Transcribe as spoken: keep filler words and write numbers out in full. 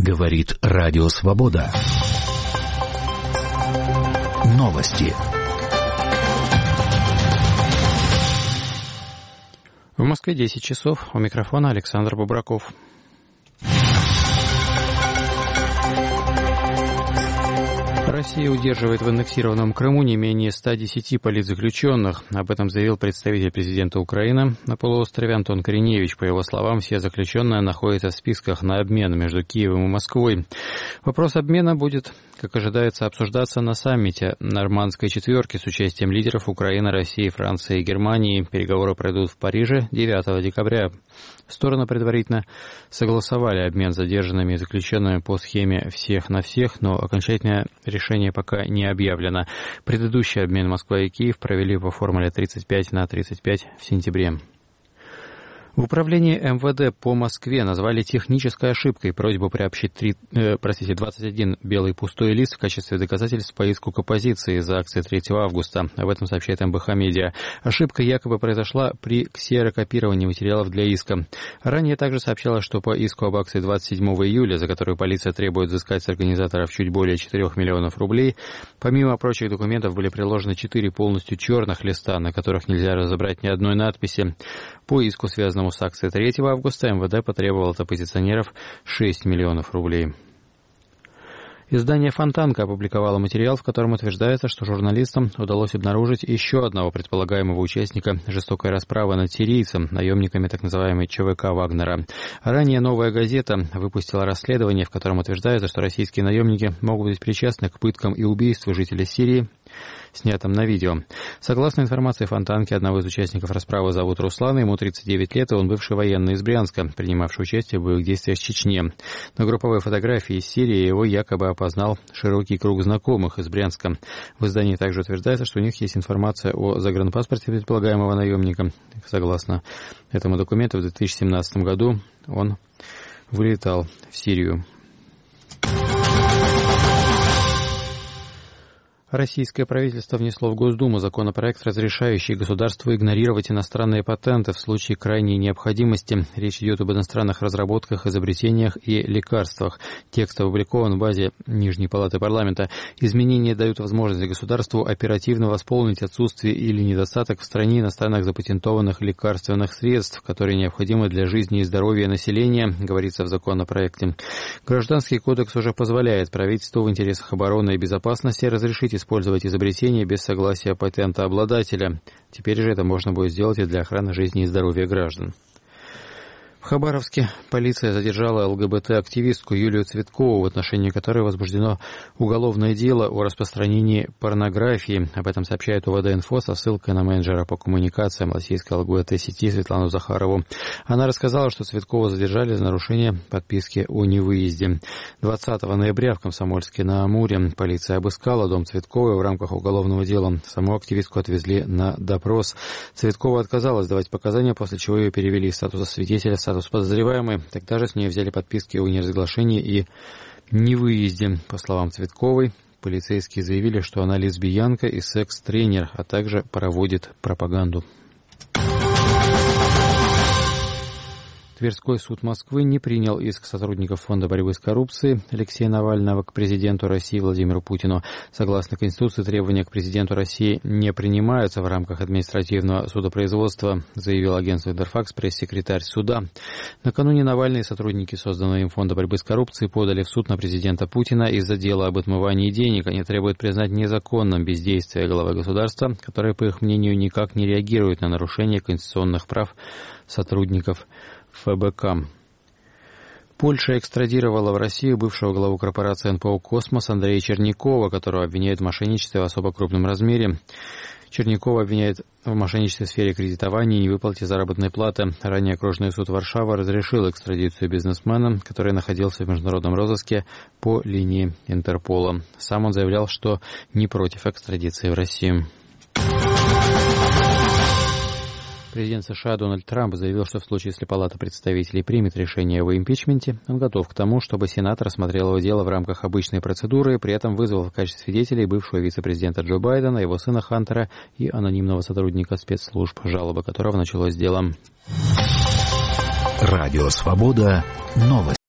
Говорит Радио Свобода. Новости. В Москве десять часов. У микрофона Александр Бубраков. Россия удерживает в аннексированном Крыму не менее ста десяти политзаключенных. Об этом заявил представитель президента Украины на полуострове Антон Кореневич. По его словам, все заключенные находятся в списках на обмен между Киевом и Москвой. Вопрос обмена будет, как ожидается, обсуждаться на саммите Нормандской четверки с участием лидеров Украины, России, Франции и Германии. Переговоры пройдут в Париже девятого декабря. Стороны предварительно согласовали обмен задержанными и заключенными по схеме «всех на всех», но окончательное решение пока не объявлено. Предыдущий обмен Москва и Киев провели по формуле тридцать пять на тридцать пять в сентябре. В управлении эм вэ дэ по Москве назвали технической ошибкой просьбу приобщить три, э, простите, двадцать один белый пустой лист в качестве доказательств по иску к оппозиции за акции третьего августа. Об этом сообщает эм бэ ха Медиа. Ошибка якобы произошла при ксерокопировании материалов для иска. Ранее также сообщалось, что по иску об акции двадцать седьмого июля, за которую полиция требует взыскать с организаторов чуть более четырёх миллионов рублей, помимо прочих документов были приложены четыре полностью черных листа, на которых нельзя разобрать ни одной надписи. По иску, связанному с акцией третьего августа, эм вэ дэ потребовал от оппозиционеров шесть миллионов рублей. Издание «Фонтанка» опубликовало материал, в котором утверждается, что журналистам удалось обнаружить еще одного предполагаемого участника жестокой расправы над сирийцем, наемниками так называемой че вэ ка Вагнера. Ранее «Новая газета» выпустила расследование, в котором утверждается, что российские наемники могут быть причастны к пыткам и убийству жителей Сирии, снятым на видео. Согласно информации «Фонтанки», одного из участников расправы зовут Руслан, ему тридцать девять лет, и он бывший военный из Брянска, принимавший участие в боевых действиях в Чечне. На групповой фотографии из Сирии его якобы опознал широкий круг знакомых из Брянска. В издании также утверждается, что у них есть информация о загранпаспорте предполагаемого наемника. Согласно этому документу, в две тысячи семнадцатом году он вылетал в Сирию. Российское правительство внесло в Госдуму законопроект, разрешающий государству игнорировать иностранные патенты в случае крайней необходимости. Речь идет об иностранных разработках, изобретениях и лекарствах. Текст опубликован в базе Нижней палаты парламента. Изменения дают возможность государству оперативно восполнить отсутствие или недостаток в стране иностранных запатентованных лекарственных средств, которые необходимы для жизни и здоровья населения, говорится в законопроекте. Гражданский кодекс уже позволяет правительству в интересах обороны и безопасности разрешить использовать изобретение без согласия патентообладателя. Теперь же это можно будет сделать и для охраны жизни и здоровья граждан. В Хабаровске полиция задержала эл гэ бэ тэ-активистку Юлию Цветкову, в отношении которой возбуждено уголовное дело о распространении порнографии. Об этом сообщает о вэ дэ-инфо со ссылкой на менеджера по коммуникациям российской эл гэ бэ тэ-сети Светлану Захарову. Она рассказала, что Цветкову задержали за нарушение подписки о невыезде. двадцатого ноября в Комсомольске-на-Амуре полиция обыскала дом Цветковой в рамках уголовного дела. Саму активистку отвезли на допрос. Цветкова отказалась давать показания, после чего ее перевели из статуса свидетеля в статус подозреваемой. Тогда же с нее взяли подписки о неразглашении и невыезде. По словам Цветковой, полицейские заявили, что она лесбиянка и секс-тренер, а также проводит пропаганду. Тверской суд Москвы не принял иск сотрудников Фонда борьбы с коррупцией Алексея Навального к президенту России Владимиру Путину. Согласно Конституции, требования к президенту России не принимаются в рамках административного судопроизводства, заявил агентству Интерфакс пресс-секретарь суда. Накануне Навальный и сотрудники созданного им Фонда борьбы с коррупцией подали в суд на президента Путина из-за дела об отмывании денег. Они требуют признать незаконным бездействие главы государства, которое, по их мнению, никак не реагирует на нарушение конституционных прав сотрудников эф бэ ка. Польша экстрадировала в Россию бывшего главу корпорации эн пэ о «Космос» Андрея Чернякова, которого обвиняют в мошенничестве в особо крупном размере. Чернякова обвиняет в мошенничестве в сфере кредитования и невыплате заработной платы. Ранее окружной суд Варшавы разрешил экстрадицию бизнесмена, который находился в международном розыске по линии Интерпола. Сам он заявлял, что не против экстрадиции в Россию. Президент США Дональд Трамп заявил, что в случае, если Палата представителей примет решение о импичменте, он готов к тому, чтобы Сенат рассмотрел его дело в рамках обычной процедуры, при этом вызвал в качестве свидетелей бывшего вице-президента Джо Байдена, его сына Хантера и анонимного сотрудника спецслужб, жалоба которого началось делом. Радио Свобода. Новости.